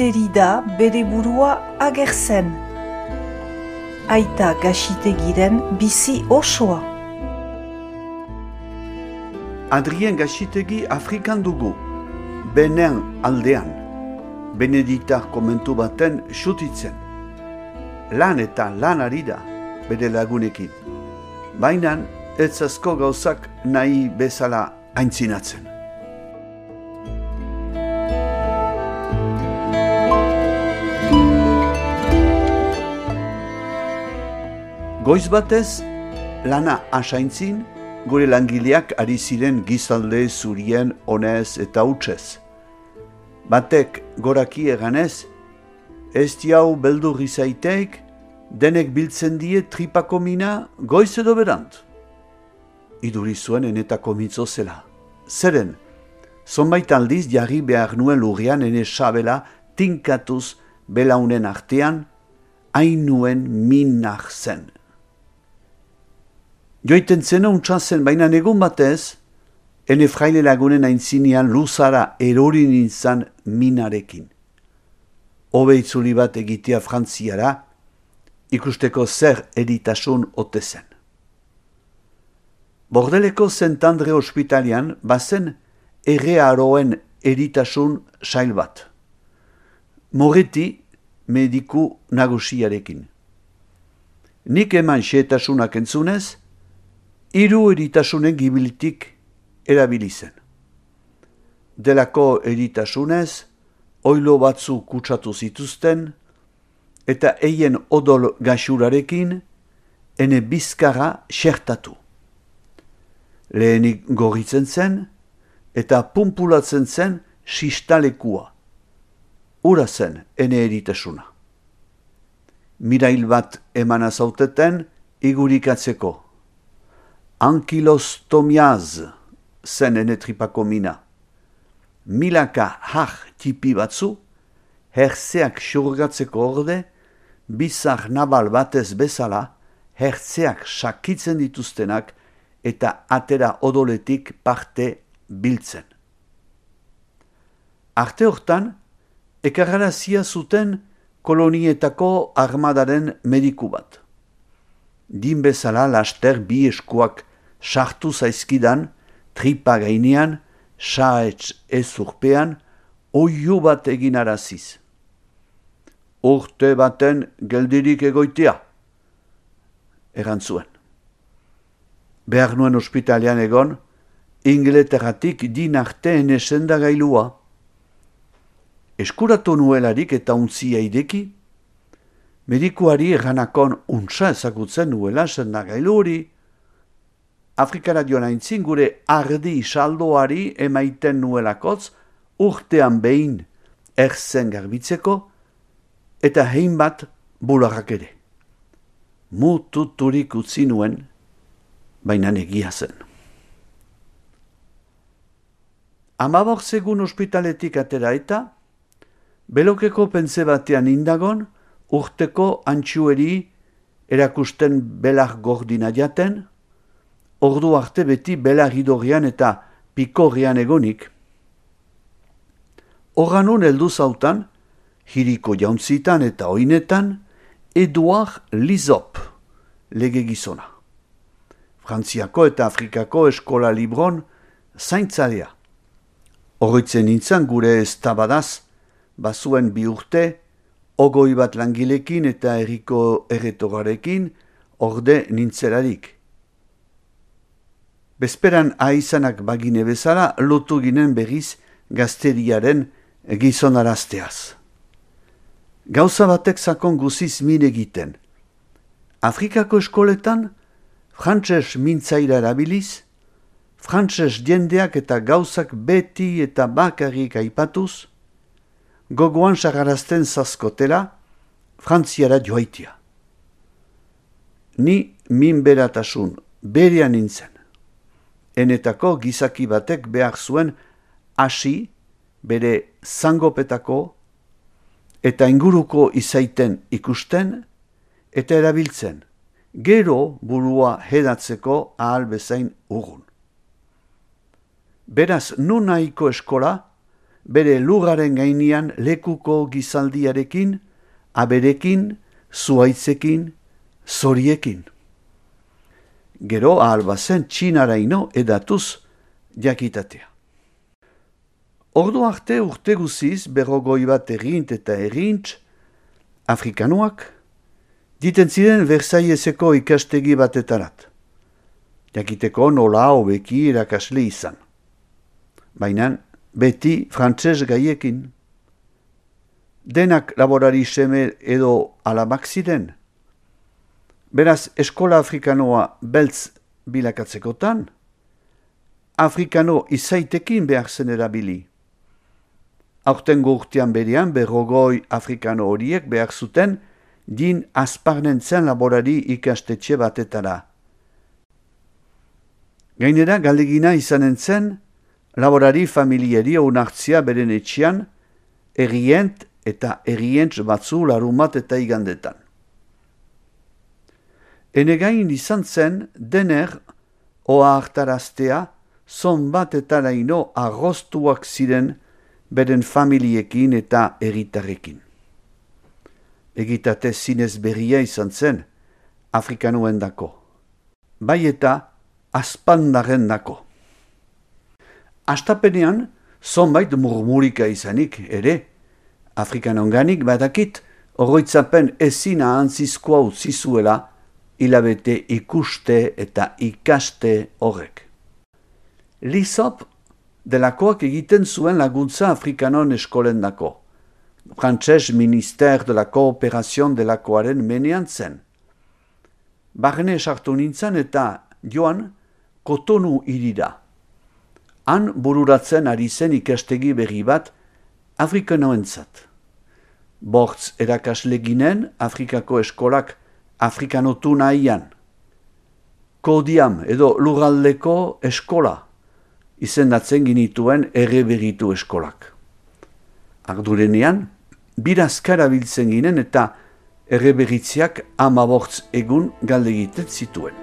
ideri da bere burua agertzen. Aita Gaxitegiren bizi osoa. Adrien Gaxitegi Afrikan dugu, Benen aldean, Beneditar komentu baten xutitzen. Lan eta lan ari da bere lagunekin. Baina ez asko gauzak nahi bezala aintzinatzen. Goiz batez, lana asaintzin, gure langileak ari ziren gizalde zurien onez eta hutsez. Batek goraki eganez, ez diau beldur izaiteik, denek biltzen die tripako mina goiz edo berant. Iduri zuen enetako mitzo zela. Zeren, zonbait aldiz jarri behar nuen lurrian ene sabela tinkatuz belaunen artean, hain nuen minak zen. Joiten zena untsa zen, baina egun batez, ene fraile lagunen aintzinean luzara erori nintzan minarekin. Hobe itzuli bat egitea Frantziara, ikusteko zer eritasun ote zen. Bordeleko Saint-Andre ospitalian bazen errearoen eritasun sail bat. Moretti mediku nagusiarekin. Nik eman xeetasunak entzunez, 3 eritasunen gibilitik erabili zen. Delako eritasunez, oilo batzu kutsatu zituzten, eta eien odol gaxurarekin, ene bizkarra xertatu. Lehenik gorritzen zen, eta pumpulatzen zen sistalekua. Ura zen ene eritasuna. Mirail bat emana zauteten igurikatzeko. Ankilostomiaz zen ene tripako mina. Milaka tipi batzu, herzeak xurgatzeko orde, bizar nabal batez bezala, herzeak sakitzen dituztenak eta atera odoletik parte biltzen. Arte hortan, ekarrarazia zuten kolonietako armadaren mediku bat. Din bezala laster bi eskuak sartu zaizkidan, tripa gainean, saetz ezurpean, oiu bat egin araziz. Urte baten geldirik egoitea, erantzuen. Behar nuen ospitalean egon, Ingleterratik din arteen esendagailua. Eskuratu nuelarik eta untzia ideki, medikuari erranakon untsa ezagutzen nuela sendagailu hori, Afrikara joan aintzin gure ardi saldoari emaiten nuelakotz urtean behin erzen garbitzeko eta hein bat bularrak ere. Mututurik utzi nuen, baina egia zen. 15 egun ospitaletik atera eta, belokeko pentze batean indagon, urteko antxueri erakusten belar gordina jaten, ordu arte beti belar idorrian eta pikorrian egonik. Horanun heldu zautan, hiriko jauntzitan eta oinetan, Eduard Lizop, lege gizona. Frantziako eta Afrikako eskola libron zaintzalea. Oroitzen nintzen gure eztabadaz, bazuen 2 urte, 20 bat langilekin eta herriko erretorarekin orde nintzelarik. Bezperan aizanak bagine bezala lotu ginen berriz gazteriaren gizonarazteaz. Gauza batek sakon guziz min egiten. Afrikako eskoletan, frantses mintzaira erabiliz, frantses jendeak eta gauzak beti eta bakarrik aipatuz, gogoan sagarazten zazkotela, Frantziara joaitia. Ni minberatasun berean nintzen. Enetako gizaki batek behar zuen hasi bere zangopetako eta inguruko izaiten ikusten eta erabiltzen, gero burua hedatzeko ahal bezain urrun. Beraz, nu nahiko eskola, bere lurraren gainean lekuko gizaldiarekin, aberekin, zuaitzekin, zoriekin. Gero ahalbazen txinaraino edatuz jakitatea. Ordu arte urte guziz berrogoi bat errint eta errintz, afrikanoak, diten ziren Versailleseko ikastegi batetarat. Jakiteko nola hobeki irakasle izan. Baina beti frantses gaiekin. Denak laborari seme edo alabak ziren. Beraz, eskola afrikanoa beltz bilakatzekotan, afrikano izaitekin behar zen erabili. Aurtengo urtean berean berrogoi afrikano horiek behar zuten din azparnentzen laborari ikastetxe batetara. Gainera, galdegina izanen zen, laborari familiari onartzia beren etxean, errient eta errientz batzu larumat eta igandetan. Enegain izan zen, dener, oa hartaraztea, zon bat eta laino arroztuak ziren beren familiekin eta erritarrekin. Egitate zinez berria izan zen, afrikanuen dako. Bai eta azpandaren dako. Astapenean, zonbait murmurika izanik ere, afrikanonganik badakit, oroitzapen ezin ahantzizkoa utzizuela, hilabete ikuste eta ikaste horrek. Lisop delakoak egiten zuen laguntza afrikanon eskolen dako. Frantses Ministère de la Coopération delakoaren menean zen. Barne sartu nintzen eta joan Kotonu irira. Han bururatzen ari zen ikastegi berri bat afrikanoentzat. Bortz erakasle ginen Afrikako eskolak afrikanotu nahian. Kodiam edo lurraldeko eskola izendatzen ginituen erreberitu eskolak. Ardurenean, birazkara biltzen ginen eta erreberitziak 15 egun galdegiten zituen.